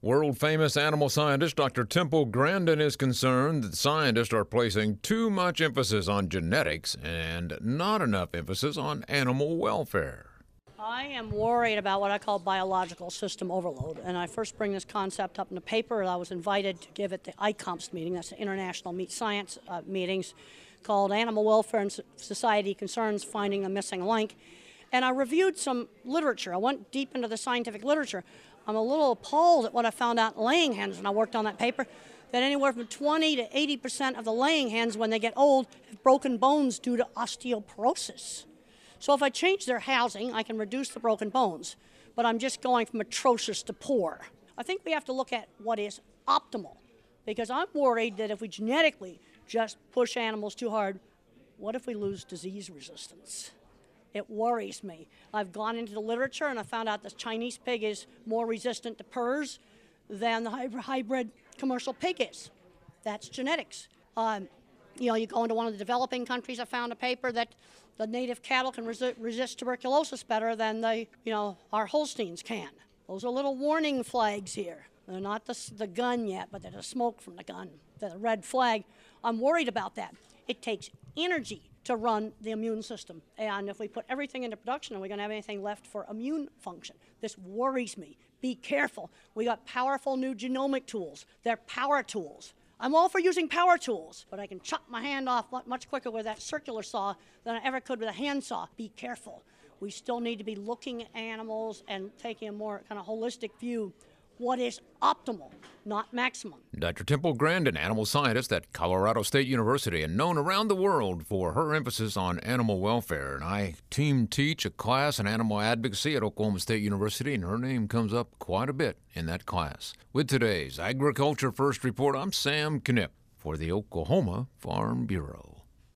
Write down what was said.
World-famous animal scientist Dr. Temple Grandin is concerned that scientists are placing too much emphasis on genetics and not enough emphasis on animal welfare. I am worried about what I call biological system overload, and I first bring this concept up in the paper. I was invited to give at the ICOMS meeting, that's the International Meat Science meetings, called Animal Welfare and Society Concerns, Finding a Missing Link. And I reviewed some literature. I went deep into the scientific literature. I'm a little appalled at what I found out in laying hens when I worked on that paper, that anywhere from 20 to 80% of the laying hens, when they get old, have broken bones due to osteoporosis. So if I change their housing, I can reduce the broken bones, but I'm just going from atrocious to poor. I think we have to look at what is optimal, because I'm worried that if we genetically just push animals too hard, what if we lose disease resistance? It worries me. I've gone into the literature and I found out the Chinese pig is more resistant to PRRS than the hybrid commercial pig is. That's genetics. You go into one of the developing countries, I found a paper that the native cattle can resist tuberculosis better than our Holsteins can. Those are little warning flags here. They're not the gun yet, but they're the smoke from the gun. They're the red flag. I'm worried about that. It takes energy to run the immune system. And if we put everything into production, are we going to have anything left for immune function? This worries me. Be careful. We got powerful new genomic tools. They're power tools. I'm all for using power tools, but I can chop my hand off much quicker with that circular saw than I ever could with a handsaw. Be careful. We still need to be looking at animals and taking a more kind of holistic view. What is optimal, not maximum. Dr. Temple Grandin, animal scientist at Colorado State University and known around the world for her emphasis on animal welfare. And I teach a class in animal advocacy at Oklahoma State University, and her name comes up quite a bit in that class. With today's Agriculture First Report, I'm Sam Knipp for the Oklahoma Farm Bureau.